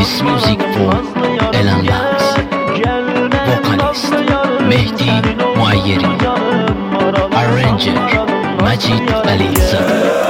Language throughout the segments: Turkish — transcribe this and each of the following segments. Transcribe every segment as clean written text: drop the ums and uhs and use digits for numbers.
This music for Elanlaz. Vocalist Mehdi Muayyeri. Arranger Majid Alizade.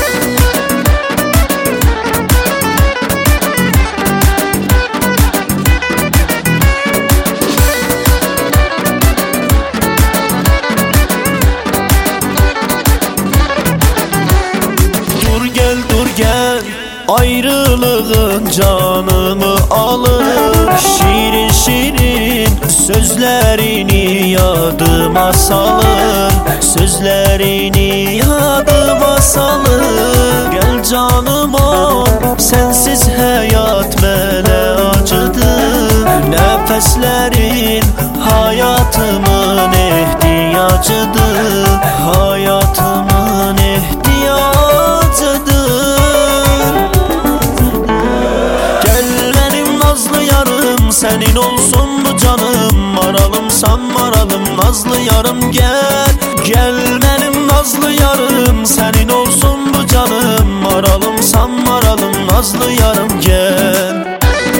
Dur gel, ayrılığın canımı alır. Şirin şirin sözlerini yadıma salır. Sözlerini yadıma salır. Gel canım ol, sensiz hayat bana acıdır. Nefeslerin hayatımın ihtiyacıdır. Hayatımın ihtiyacıdır. Gel benim nazlı yarım, senin olsun bu canım. Maralımsan maralım, nazlı yarım gel. Gel benim nazlı yarım, senin olsun bu canım. Maralımsan maralım, nazlı yarım gel.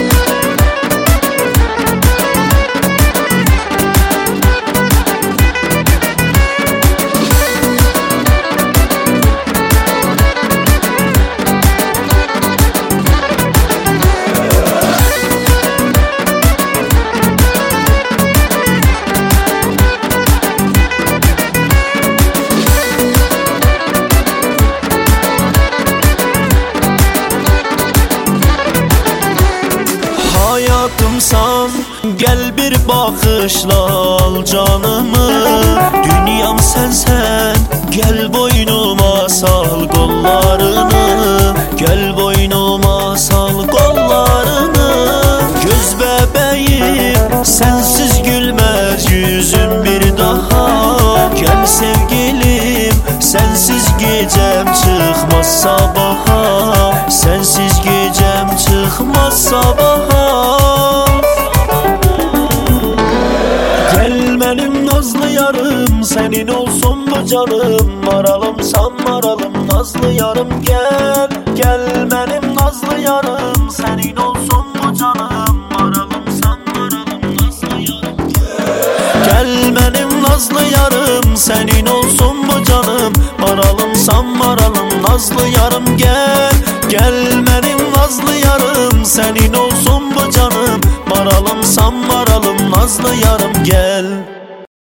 Hayatımsan gel bir bakışla al canımı. Dünyam sensen gel boynuma sal kollarını. Gel boynuma sal kollarını. Göz bebeğim sensiz gülmez yüzüm bir daha. Gel sevgilim sensiz gecem çıkmaz sabaha. Sensiz gecem çıkmaz sabaha. Gel benim nazlı yarım, senin olsun bu canım. Maralımsan maralım, nazlı yarım gel. Gel benim nazlı yarım, senin olsun bu canım. Maralımsan maralım, nazlı yarım gel. Gel benim nazlı yarım, senin olsun bu canım. Maralımsan maralım, nazlı yarım gel. Gel benim nazlı yarım, senin olsun bu canım. Maralımsan maralım, nazlı yarım gel.